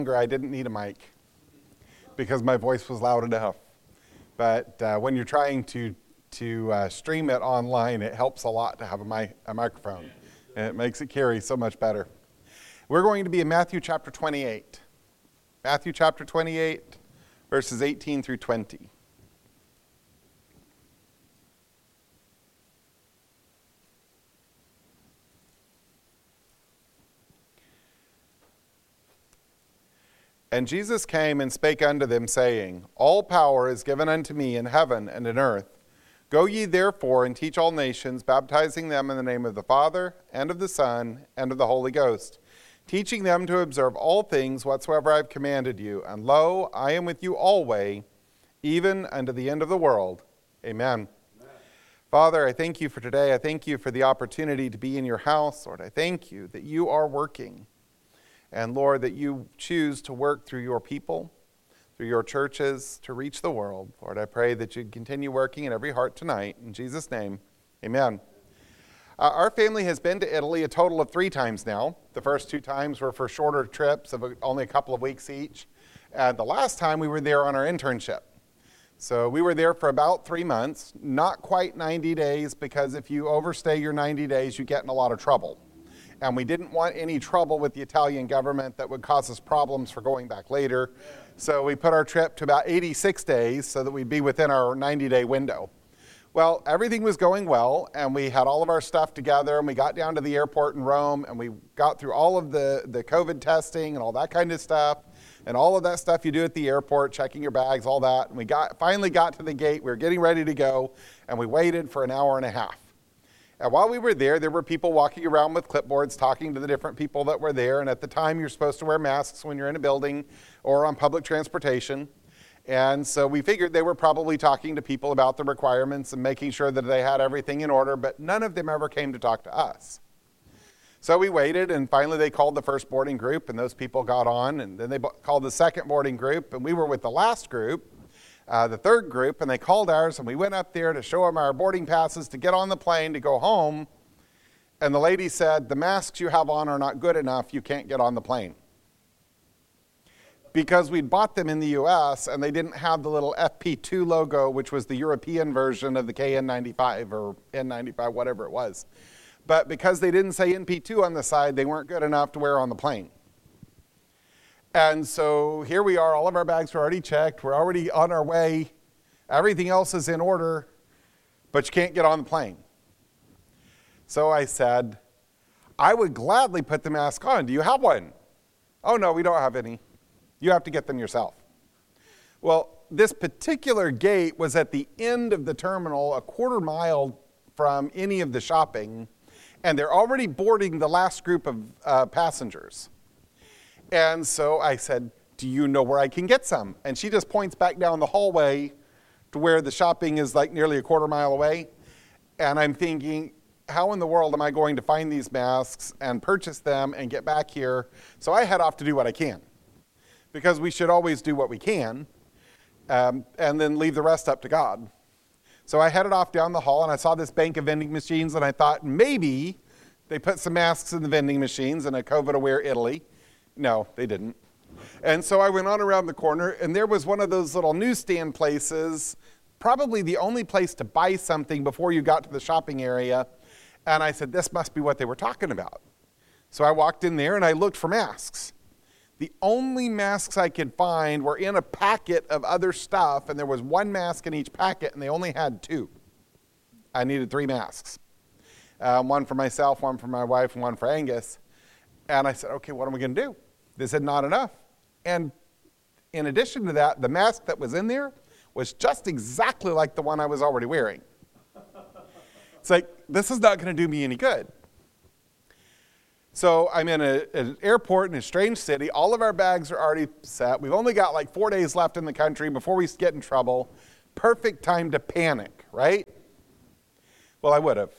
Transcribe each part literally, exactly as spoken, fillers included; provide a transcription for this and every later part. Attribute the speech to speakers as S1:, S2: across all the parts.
S1: I didn't need a mic because my voice was loud enough. But uh, when you're trying to to uh, stream it online, it helps a lot to have a, mi- a microphone. And it makes it carry so much better. We're going to be in Matthew chapter twenty-eight. Matthew chapter twenty-eight, verses eighteen through twenty. And Jesus came and spake unto them, saying, All power is given unto me in heaven and in earth. Go ye therefore and teach all nations, baptizing them in the name of the Father, and of the Son, and of the Holy Ghost, teaching them to observe all things whatsoever I have commanded you. And lo, I am with you alway, even unto the end of the world. Amen. Amen. Father, I thank you for today. I thank you for the opportunity to be in your house. Lord, I thank you that you are working. And Lord, that you choose to work through your people, through your churches, to reach the world. Lord, I pray that you continue working in every heart tonight. In Jesus' name, amen. Uh, our family has been to Italy a total of three times now. The first two times were for shorter trips of only a couple of weeks each. And the last time we were there on our internship. So we were there for about three months, not quite ninety days, because if you overstay your ninety days, you get in a lot of trouble. And we didn't want any trouble with the Italian government that would cause us problems for going back later. So we put our trip to about eighty-six days so that we'd be within our ninety-day window. Well, everything was going well, and we had all of our stuff together, and we got down to the airport in Rome, and we got through all of the, the COVID testing and all that kind of stuff, and all of that stuff you do at the airport, checking your bags, all that. And we got finally got to the gate. We were getting ready to go, and we waited for an hour and a half. And while we were there, there were people walking around with clipboards talking to the different people that were there. And at the time, you're supposed to wear masks when you're in a building or on public transportation. And so we figured they were probably talking to people about the requirements and making sure that they had everything in order, but none of them ever came to talk to us. So we waited, and finally they called the first boarding group, and those people got on. And then they called the second boarding group, and we were with the last group. Uh, the third group, and they called ours, and we went up there to show them our boarding passes to get on the plane to go home. And the lady said, the masks you have on are not good enough, you can't get on the plane. Because we'd bought them in the U S, and they didn't have the little F P two logo, which was the European version of the K N ninety-five or N ninety-five, whatever it was. But because they didn't say N P two on the side, they weren't good enough to wear on the plane. And so here we are, all of our bags were already checked, we're already on our way, everything else is in order, but you can't get on the plane. So I said, I would gladly put the mask on. Do you have one? Oh no, we don't have any. You have to get them yourself. Well, this particular gate was at the end of the terminal, a quarter mile from any of the shopping, and they're already boarding the last group of uh, passengers. And so I said, do you know where I can get some? And she just points back down the hallway to where the shopping is like nearly a quarter mile away. And I'm thinking, how in the world am I going to find these masks and purchase them and get back here? So I head off to do what I can, because we should always do what we can um, and then leave the rest up to God. So I headed off down the hall, and I saw this bank of vending machines, and I thought maybe they put some masks in the vending machines in a COVID-aware Italy. No, they didn't. And so I went on around the corner, and there was one of those little newsstand places, probably the only place to buy something before you got to the shopping area. And I said, this must be what they were talking about. So I walked in there, and I looked for masks. The only masks I could find were in a packet of other stuff, and there was one mask in each packet, and they only had two. I needed three masks. Um, one for myself, one for my wife, and one for Angus. And I said, okay, what am I going to do? They said, not enough. And in addition to that, the mask that was in there was just exactly like the one I was already wearing. It's like, this is not going to do me any good. So I'm in a, an airport in a strange city. All of our bags are already set. We've only got like four days left in the country before we get in trouble. Perfect time to panic, right? Well, I would have.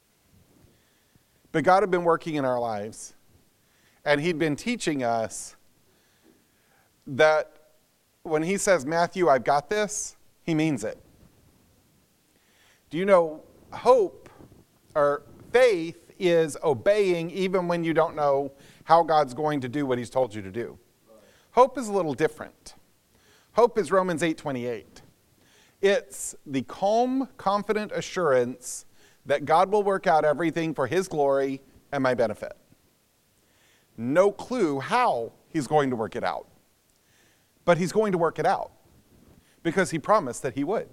S1: But God had been working in our lives. And he'd been teaching us that when he says, Matthew, I've got this, he means it. Do you know, hope or faith is obeying even when you don't know how God's going to do what he's told you to do. Hope is a little different. Hope is Romans eight twenty-eight. It's the calm, confident assurance that God will work out everything for his glory and my benefit. No clue how he's going to work it out. But he's going to work it out because he promised that he would.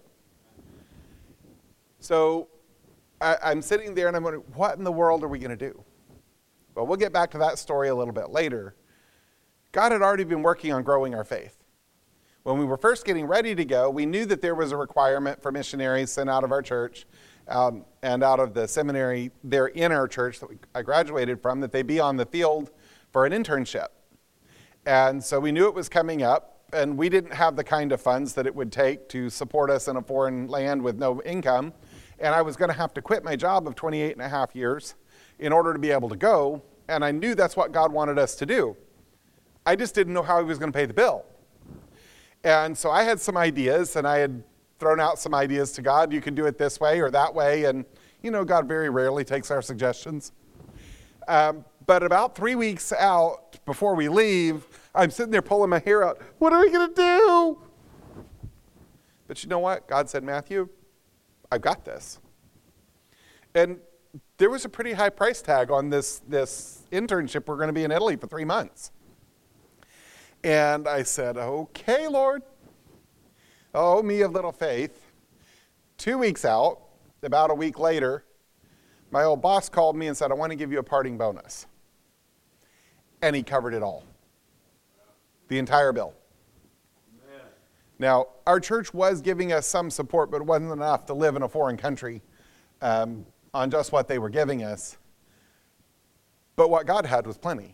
S1: So I, I'm sitting there and I'm wondering, what in the world are we going to do? Well, we'll get back to that story a little bit later. God had already been working on growing our faith. When we were first getting ready to go, we knew that there was a requirement for missionaries sent out of our church um, and out of the seminary there in our church that we, I graduated from, that they be on the field for an internship. And so we knew it was coming up, and we didn't have the kind of funds that it would take to support us in a foreign land with no income. And I was going to have to quit my job of twenty-eight and a half years in order to be able to go. And I knew that's what God wanted us to do. I just didn't know how he was going to pay the bill. And so I had some ideas, and I had thrown out some ideas to God. You can do it this way or that way. And, you know, God very rarely takes our suggestions. Um, but about three weeks out before we leave, I'm sitting there pulling my hair out. What are we going to do? But you know what? God said, Matthew, I've got this. And there was a pretty high price tag on this, this internship. We're going to be in Italy for three months. And I said, okay, Lord. Oh, me of little faith. Two weeks out, about a week later, my old boss called me and said, I want to give you a parting bonus. And he covered it all. The entire bill. Man. Now, our church was giving us some support, but it wasn't enough to live in a foreign country um, on just what they were giving us. But what God had was plenty.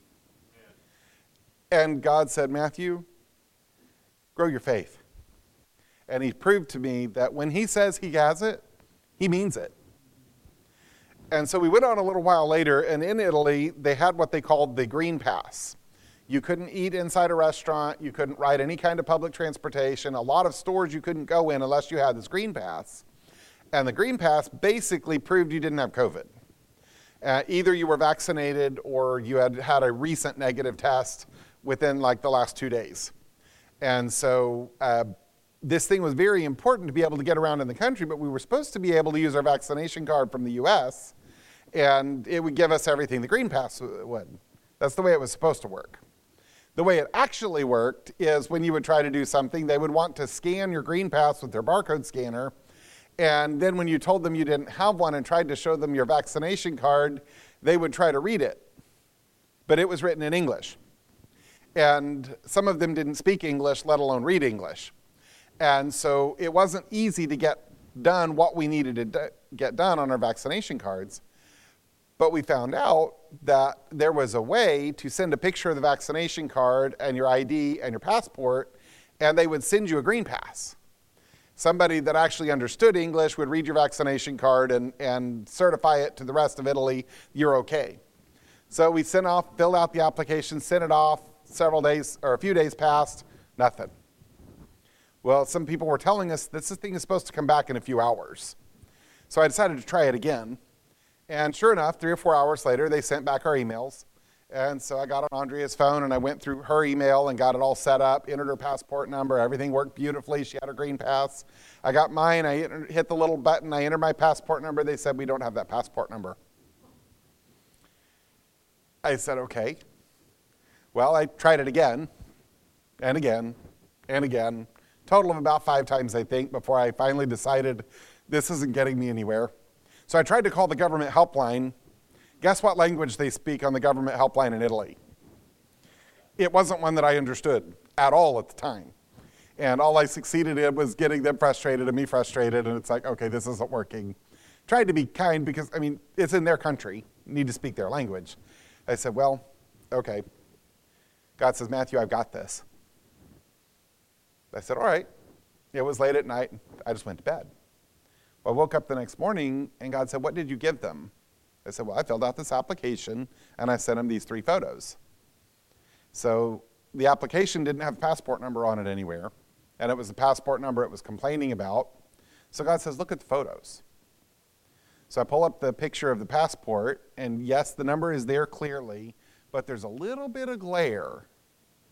S1: And God said, Matthew, grow your faith. And he proved to me that when he says he has it, he means it. And so we went on a little while later, and in Italy, they had what they called the Green Pass. You couldn't eat inside a restaurant. You couldn't ride any kind of public transportation. A lot of stores you couldn't go in unless you had this Green Pass. And the Green Pass basically proved you didn't have COVID. Uh, either you were vaccinated or you had had a recent negative test within like the last two days. And so uh, this thing was very important to be able to get around in the country, but we were supposed to be able to use our vaccination card from the U S, and it would give us everything the Green Pass would. That's the way it was supposed to work. The way it actually worked is when you would try to do something, they would want to scan your Green Pass with their barcode scanner, and then when you told them you didn't have one and tried to show them your vaccination card, they would try to read it. But it was written in English. And some of them didn't speak English, let alone read English. And so it wasn't easy to get done what we needed to do, get done on our vaccination cards. But we found out that there was a way to send a picture of the vaccination card and your I D and your passport, and they would send you a Green Pass. Somebody that actually understood English would read your vaccination card and, and certify it to the rest of Italy, you're okay. So we sent off, filled out the application, sent it off. Several days, or a few days passed, nothing. Well, some people were telling us this thing is supposed to come back in a few hours. So I decided to try it again. And sure enough, three or four hours later, they sent back our emails. And so I got on Andrea's phone and I went through her email and got it all set up, entered her passport number. Everything worked beautifully. She had her Green Pass. I got mine. I hit the little button. I entered my passport number. They said, we don't have that passport number. I said, okay. Well, I tried it again, and again, and again, total of about five times, I think, before I finally decided this isn't getting me anywhere. So I tried to call the government helpline. Guess what language they speak on the government helpline in Italy? It wasn't one that I understood at all at the time. And all I succeeded in was getting them frustrated and me frustrated, and it's like, okay, this isn't working. Tried to be kind because, I mean, it's in their country. You need to speak their language. I said, well, okay. God says, Matthew, I've got this. I said, all right. It was late at night. I just went to bed. Well, I woke up the next morning, and God said, what did you give them? I said, well, I filled out this application, and I sent them these three photos. So the application didn't have a passport number on it anywhere, and it was the passport number it was complaining about. So God says, look at the photos. So I pull up the picture of the passport, and yes, the number is there clearly, but there's a little bit of glare.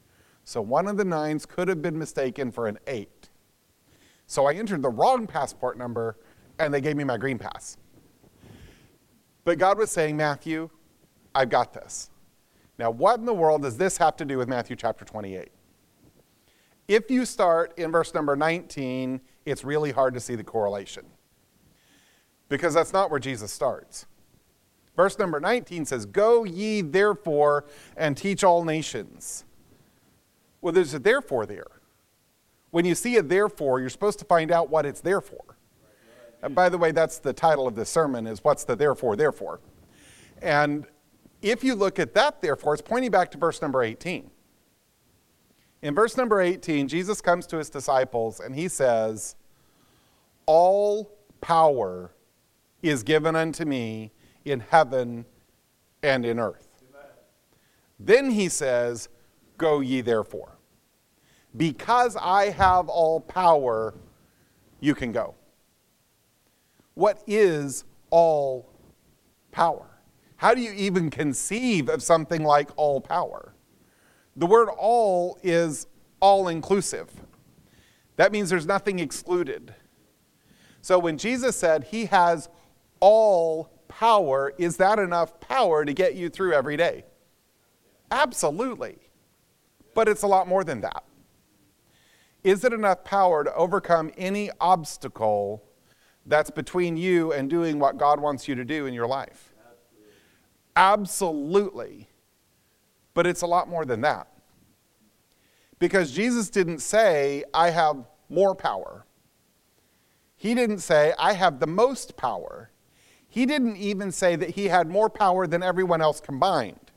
S1: So one of the nines could have been mistaken for an eight. So I entered the wrong passport number, and they gave me my green pass. But God was saying, Matthew, I've got this. Now, what in the world does this have to do with Matthew chapter twenty-eight? If you start in verse number nineteen, it's really hard to see the correlation, because that's not where Jesus starts. Verse number nineteen says, go ye therefore and teach all nations. Well, there's a therefore there. When you see a therefore, you're supposed to find out what it's there for. And by the way, that's the title of this sermon, is what's the therefore, therefore. And if you look at that therefore, it's pointing back to verse number eighteen. In verse number eighteen, Jesus comes to his disciples and he says, all power is given unto me in heaven and in earth. Amen. Then he says, go ye therefore. Because I have all power, you can go. What is all power? How do you even conceive of something like all power? The word all is all-inclusive. That means there's nothing excluded. So when Jesus said he has all power, is that enough power to get you through every day? Absolutely. But it's a lot more than that. Is it enough power to overcome any obstacle that's between you and doing what God wants you to do in your life? Absolutely. But it's a lot more than that. Because Jesus didn't say, I have more power. He didn't say, I have the most power. He didn't even say that he had more power than everyone else combined.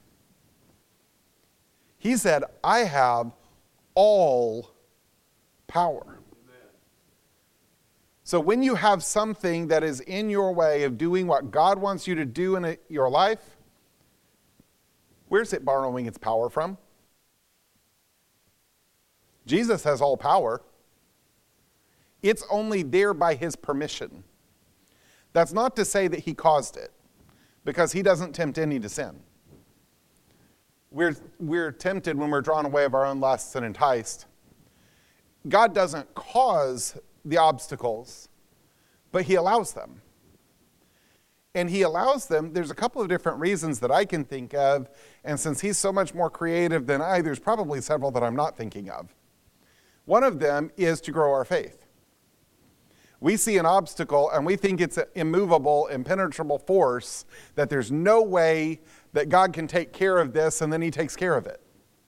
S1: He said, I have all power. Amen. So when you have something that is in your way of doing what God wants you to do in it, your life, where's it borrowing its power from? Jesus has all power. It's only there by his permission. That's not to say that he caused it, because he doesn't tempt any to sin. We're, we're tempted when we're drawn away of our own lusts and enticed. God doesn't cause the obstacles, but he allows them. And he allows them, there's a couple of different reasons that I can think of, and since he's so much more creative than I, there's probably several that I'm not thinking of. One of them is to grow our faith. We see an obstacle and we think it's an immovable, impenetrable force, that there's no way that God can take care of this, and then he takes care of it.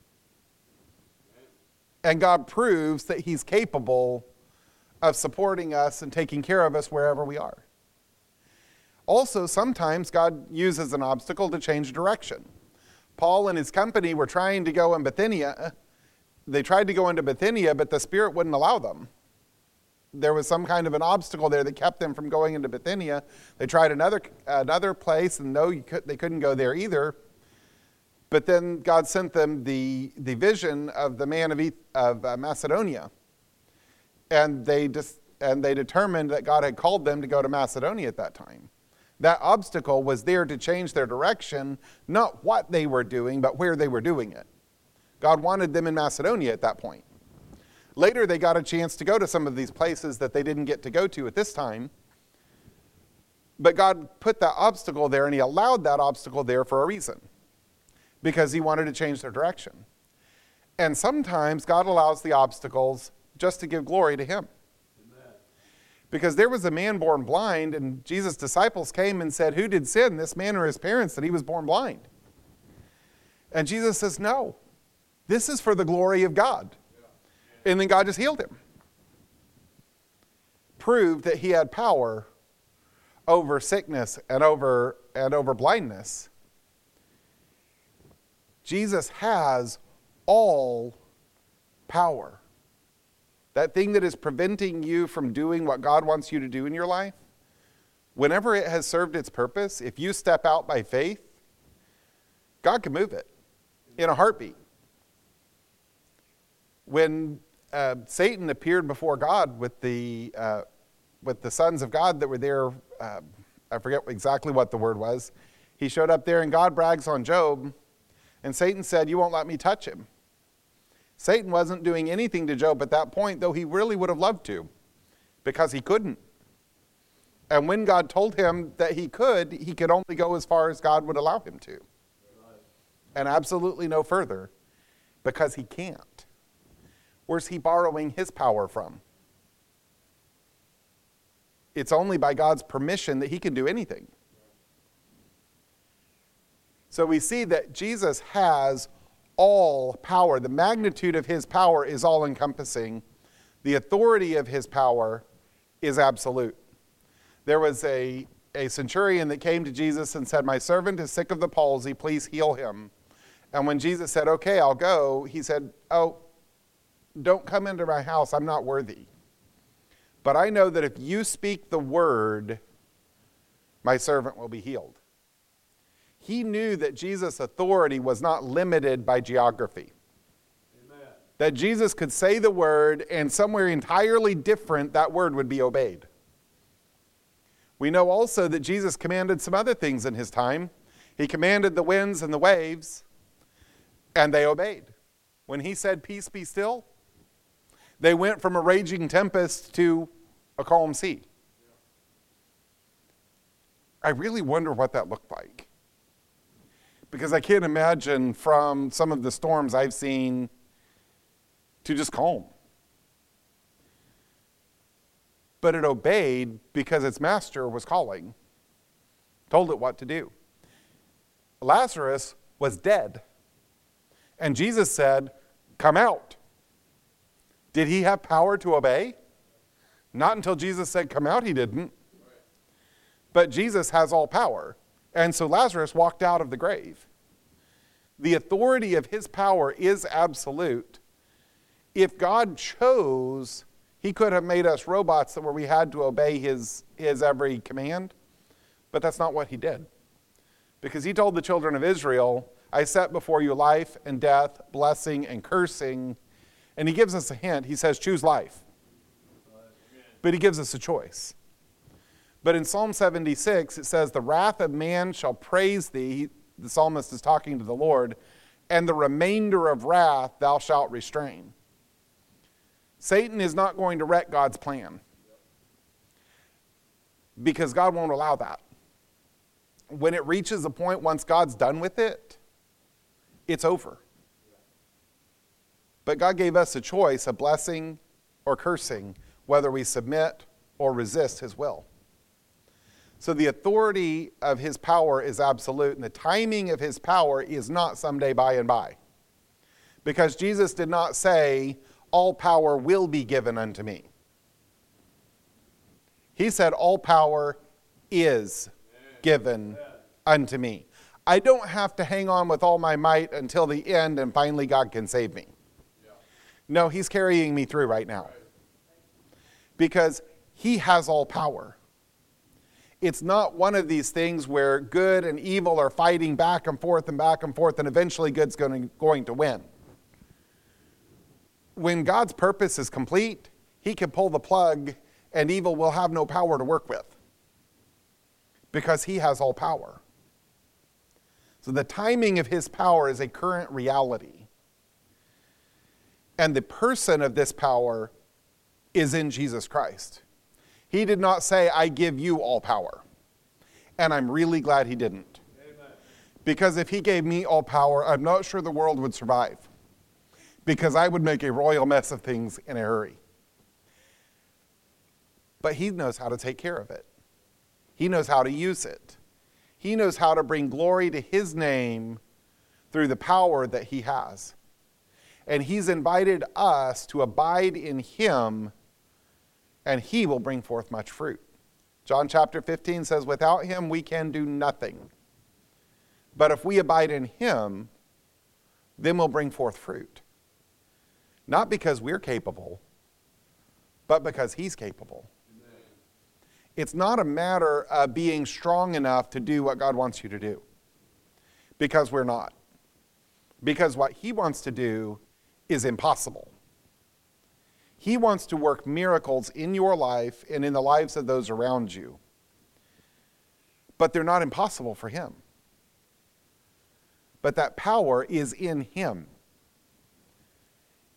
S1: And God proves that he's capable of supporting us and taking care of us wherever we are. Also, sometimes God uses an obstacle to change direction. Paul and his company were trying to go in Bithynia. They tried to go into Bithynia, but the Spirit wouldn't allow them. There was some kind of an obstacle there that kept them from going into Bithynia. They tried another another place, and no, you could, they couldn't go there either. But then God sent them the, the vision of the man of, of uh, Macedonia. And they, just, and they determined that God had called them to go to Macedonia at that time. That obstacle was there to change their direction, not what they were doing, but where they were doing it. God wanted them in Macedonia at that point. Later, they got a chance to go to some of these places that they didn't get to go to at this time. But God put that obstacle there, and he allowed that obstacle there for a reason, because he wanted to change their direction. And sometimes God allows the obstacles just to give glory to him. Amen. Because there was a man born blind, and Jesus' disciples came and said, who did sin, this man or his parents, that he was born blind? And Jesus says, no, this is for the glory of God. And then God just healed him. Proved that he had power over sickness and over, and over blindness. Jesus has all power. That thing that is preventing you from doing what God wants you to do in your life, whenever it has served its purpose, if you step out by faith, God can move it in a heartbeat. When uh, Satan appeared before God with the uh, with the sons of God that were there, uh, I forget exactly what the word was. He showed up there, and God brags on Job, and Satan said, "You won't let me touch him." Satan wasn't doing anything to Job at that point, though he really would have loved to, because he couldn't. And when God told him that he could, he could only go as far as God would allow him to. And absolutely no further, because he can't. Where's he borrowing his power from? It's only by God's permission that he can do anything. So we see that Jesus has all power. The magnitude of his power is all-encompassing. The authority of his power is absolute. There was a, a centurion that came to Jesus and said, "My servant is sick of the palsy, please heal him." And when Jesus said, "Okay, I'll go," he said, "Oh, don't come into my house, I'm not worthy. But I know that if you speak the word, my servant will be healed." He knew that Jesus' authority was not limited by geography. Amen. That Jesus could say the word, and somewhere entirely different, that word would be obeyed. We know also that Jesus commanded some other things in his time. He commanded the winds and the waves, and they obeyed. When he said, "Peace, be still," they went from a raging tempest to a calm sea. I really wonder what that looked like. Because I can't imagine from some of the storms I've seen to just calm. But it obeyed because its master was calling, told it what to do. Lazarus was dead. And Jesus said, "Come out." Did he have power to obey? Not until Jesus said, "Come out," he didn't. But Jesus has all power. And so Lazarus walked out of the grave. The authority of his power is absolute. If God chose, he could have made us robots where we had to obey his, his every command. But that's not what he did. Because he told the children of Israel, "I set before you life and death, blessing and cursing." And he gives us a hint. He says, choose life. But he gives us a choice. But in Psalm seventy-six, it says, "The wrath of man shall praise thee." The psalmist is talking to the Lord. "And the remainder of wrath thou shalt restrain." Satan is not going to wreck God's plan. Because God won't allow that. When it reaches a point, once God's done with it, it's over. But God gave us a choice, a blessing or cursing, whether we submit or resist his will. So the authority of his power is absolute, and the timing of his power is not someday by and by. Because Jesus did not say, "All power will be given unto me." He said, "All power is given unto me." I don't have to hang on with all my might until the end and finally God can save me. No, he's carrying me through right now. Because he has all power. It's not one of these things where good and evil are fighting back and forth and back and forth, and eventually good's going to, going to win. When God's purpose is complete, he can pull the plug and evil will have no power to work with. Because he has all power. So the timing of his power is a current reality. And the person of this power is in Jesus Christ. He did not say, "I give you all power." And I'm really glad he didn't. Amen. Because if he gave me all power, I'm not sure the world would survive. Because I would make a royal mess of things in a hurry. But he knows how to take care of it. He knows how to use it. He knows how to bring glory to his name through the power that he has. And he's invited us to abide in him, and he will bring forth much fruit. John chapter fifteen says, "Without him we can do nothing. But if we abide in him, then we'll bring forth fruit." Not because we're capable, but because he's capable. Amen. It's not a matter of being strong enough to do what God wants you to do. Because we're not. Because what he wants to do is impossible. He wants to work miracles in your life and in the lives of those around you. But they're not impossible for him. But that power is in him.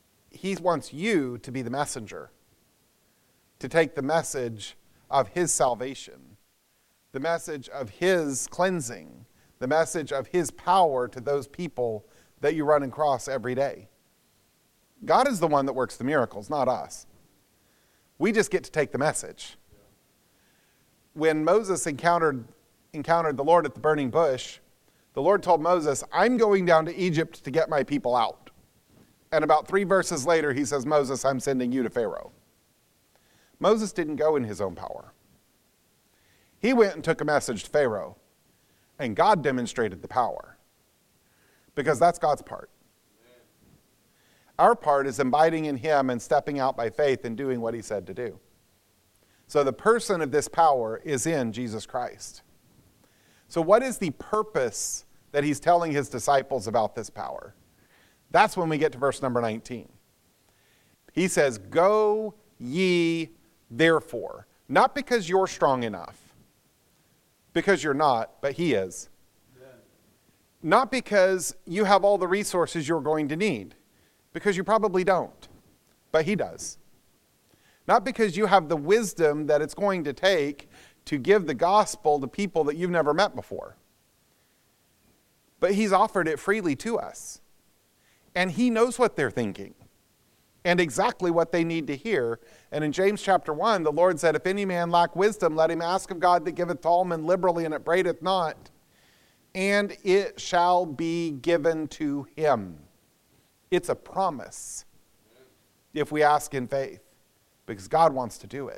S1: he wants you to be the messenger, to take the message of his salvation, the message of his cleansing, the message of his power to those people that you run across every day. God is the one that works the miracles, not us. We just get to take the message. When Moses encountered, encountered the Lord at the burning bush, the Lord told Moses, I'm going down to Egypt to get my people out. And about three verses later, he says, Moses, I'm sending you to Pharaoh. Moses didn't go in his own power. He went and took a message to Pharaoh, and God demonstrated the power, because that's God's part. Our part is abiding in him and stepping out by faith and doing what he said to do. So the person of this power is in Jesus Christ. So what is the purpose that he's telling his disciples about this power? That's when we get to verse number nineteen. He says, go ye therefore. Not because you're strong enough, because you're not, but he is. Yeah. Not because you have all the resources you're going to need, because you probably don't, but he does. Not because you have the wisdom that it's going to take to give the gospel to people that you've never met before, but he's offered it freely to us. And he knows what they're thinking and exactly what they need to hear. And in James chapter one, the Lord said, if any man lack wisdom, let him ask of God that giveth to all men liberally and upbraideth not, and it shall be given to him. It's a promise if we ask in faith, because God wants to do it.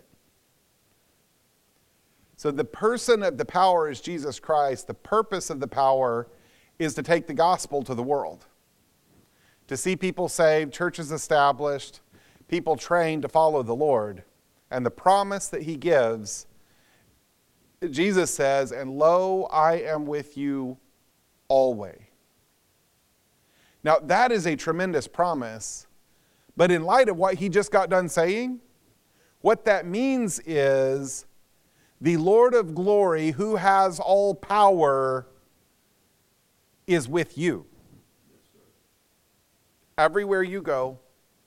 S1: So the person of the power is Jesus Christ. The purpose of the power is to take the gospel to the world, to see people saved, churches established, people trained to follow the Lord. And the promise that he gives, Jesus says, and lo, I am with you always. Now, that is a tremendous promise, but in light of what he just got done saying, what that means is the Lord of glory, who has all power, is with you. Everywhere you go,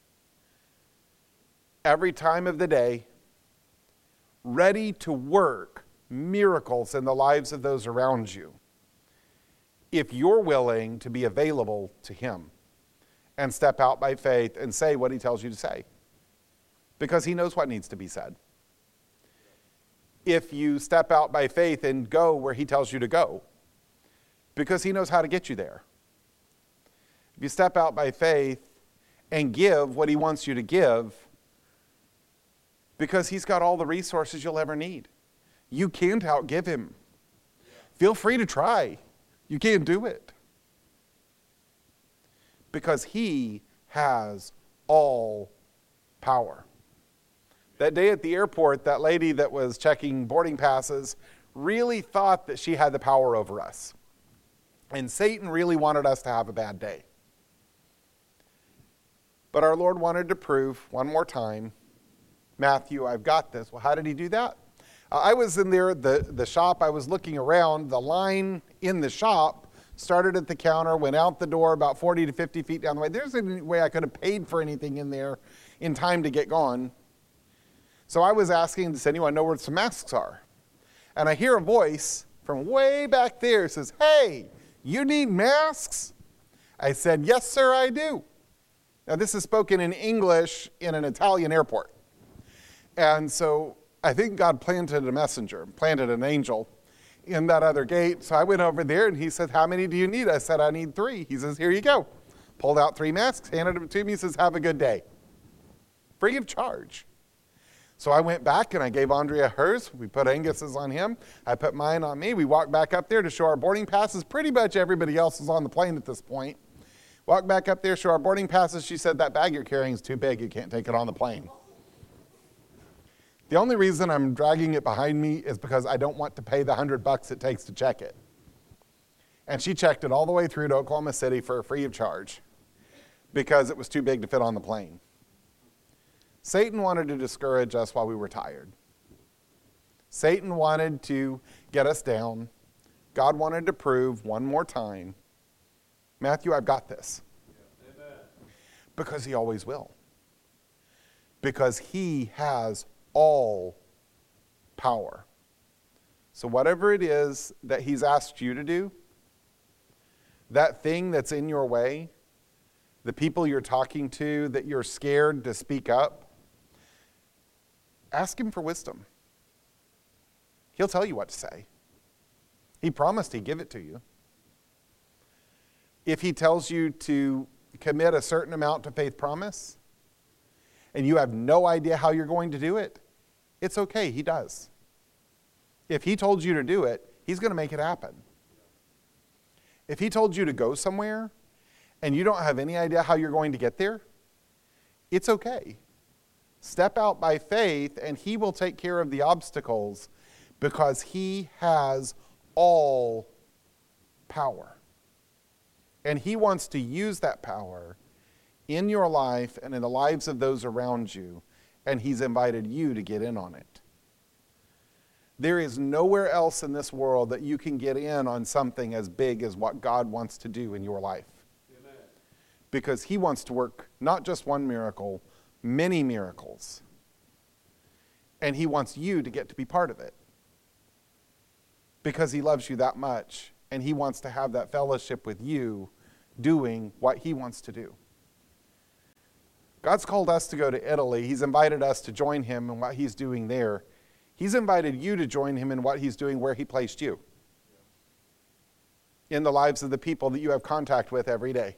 S1: every time of the day, ready to work miracles in the lives of those around you, if you're willing to be available to him and step out by faith and say what he tells you to say, because he knows what needs to be said. If you step out by faith and go where he tells you to go, because he knows how to get you there. If you step out by faith and give what he wants you to give, because he's got all the resources you'll ever need. You can't outgive him. Feel free to try. You can't do it. Because he has all power. That day at the airport, that lady that was checking boarding passes really thought that she had the power over us. And Satan really wanted us to have a bad day. But our Lord wanted to prove one more time, Matthew, I've got this. Well, how did he do that? Uh, I was in there, the, the shop, I was looking around. The line in the shop started at the counter, went out the door about forty to fifty feet down the way. There's any way I could have paid for anything in there in time to get gone. So I was asking, does anyone know where some masks are? And I hear a voice from way back there says, hey, you need masks? I said, yes, sir, I do. Now, this is spoken in English in an Italian airport. And so I think God planted a messenger, planted an angel in that other gate. So I went over there and he said, how many do you need? I said, I need three. He says, here you go. Pulled out three masks, handed them to me. He says, have a good day. Free of charge. So I went back and I gave Andrea hers. We put Angus's on him. I put mine on me. We walked back up there to show our boarding passes. Pretty much everybody else was on the plane at this point. Walked back up there, show our boarding passes. She said, that bag you're carrying is too big. You can't take it on the plane. The only reason I'm dragging it behind me is because I don't want to pay the hundred bucks it takes to check it. And she checked it all the way through to Oklahoma City for free of charge because it was too big to fit on the plane. Satan wanted to discourage us while we were tired. Satan wanted to get us down. God wanted to prove one more time, Matthew, I've got this. Amen. Because he always will. because he has all power. So whatever it is that he's asked you to do, that thing that's in your way, the people you're talking to that you're scared to speak up, ask him for wisdom. He'll tell you what to say. He promised he'd give it to you. If he tells you to commit a certain amount to faith promise, and you have no idea how you're going to do it, it's okay, he does. If he told you to do it, he's going to make it happen. If he told you to go somewhere, and you don't have any idea how you're going to get there, it's okay. Step out by faith, and he will take care of the obstacles because he has all power. And he wants to use that power in your life and in the lives of those around you, and he's invited you to get in on it. There is nowhere else in this world that you can get in on something as big as what God wants to do in your life. Amen. Because he wants to work not just one miracle, many miracles. And he wants you to get to be part of it. Because he loves you that much, and he wants to have that fellowship with you doing what he wants to do. God's called us to go to Italy. He's invited us to join him in what he's doing there. He's invited you to join him in what he's doing where he placed you. In the lives of the people that you have contact with every day.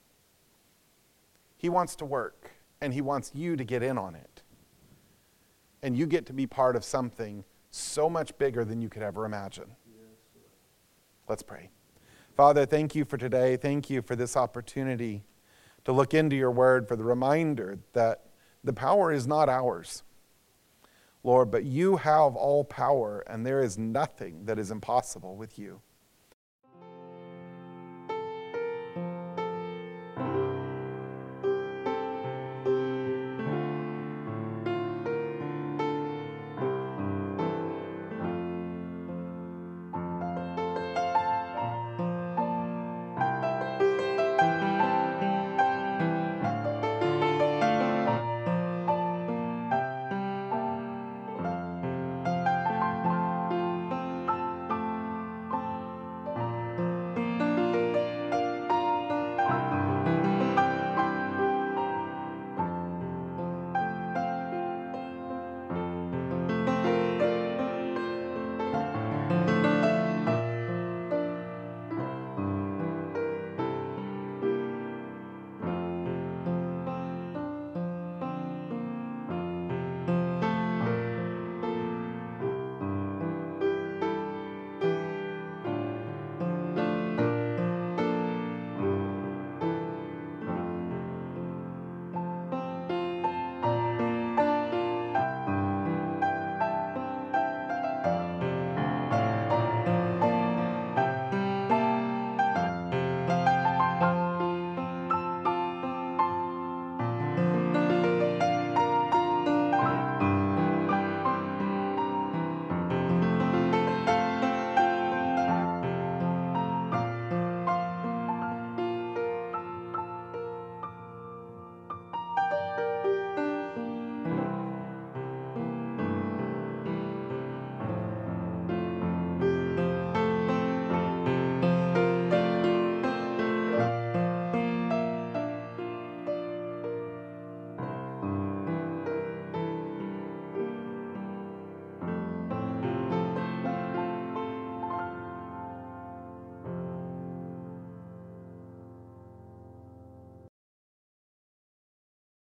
S1: He wants to work, and he wants you to get in on it. And you get to be part of something so much bigger than you could ever imagine. Let's pray. Father, thank you for today. Thank you for this opportunity to look into your word, for the reminder that the power is not ours, Lord, but you have all power, and there is nothing that is impossible with you.